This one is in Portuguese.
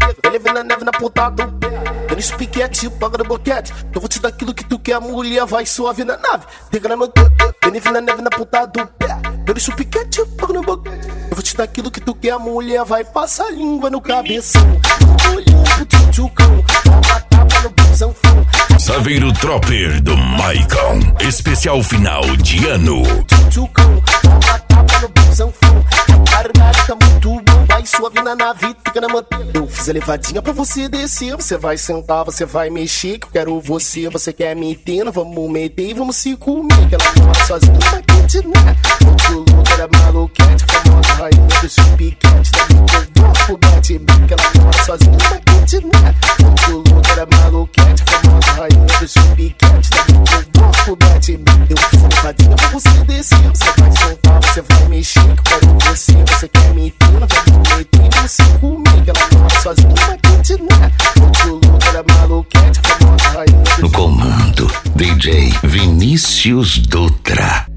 Ele vem na neve na ponta do pé. Dando esse piquete, paga no boquete. Eu vou te dar aquilo que tu quer, mulher, vai suave na nave. Pega na meu dedo, ele vem na neve na ponta do pé. Dando esse piquete, paga no boquete. Eu vou te dar aquilo que tu quer, mulher, vai passar a língua no cabeção. Olhando pro tchutchucão, uma tapa no busãofão. Saveiro Tropper do Maicon, especial final de ano. Tchutchucão, uma tapa no busãofão. Carregado tá muito bom, vai suave na nave, fica na manteiga. Eu fiz a levadinha pra você descer. Você vai sentar, você vai mexer. Que eu quero você, você quer me ter. Vamos meter e vamos se comer. Que ela mora sozinha na kitnet. Outro lugar era maluquete, famosa rainha do seu piquete. Da minha foguete, que ela mora sozinha na kitnet. Outro lugar era maluquete, famosa rainha do seu piquete. Da minha foguete, eu fiz a levadinha pra você descer. Você vai sentar, você vai mexer. Que eu quero você, você quer me ter. Vamos meter e vamos se comer. Que ela mora sozinha na kitnet. Outro lugar era maluquete, famosa rainha do seu piquete. No comando, DJ Vinícius Dutra.